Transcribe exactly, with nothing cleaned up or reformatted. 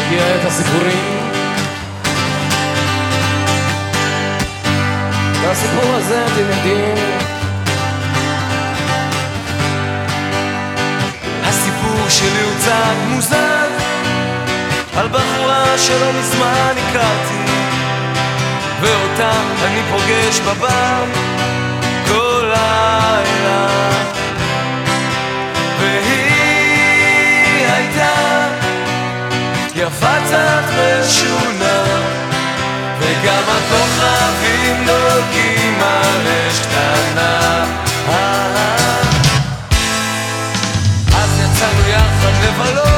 להרגיע את הסיפורים. והסיפור הזה אתם יודעים, הסיפור שלי הוא קצת מוזר, על בחורה שלא מזמן הכרתי, ואותה אני פוגש בבר כל לילה, והיא הייתה יפה קצת משונה, וגם הכוכבים דולקים על אש קטנה. אז יצאנו יחד לבלות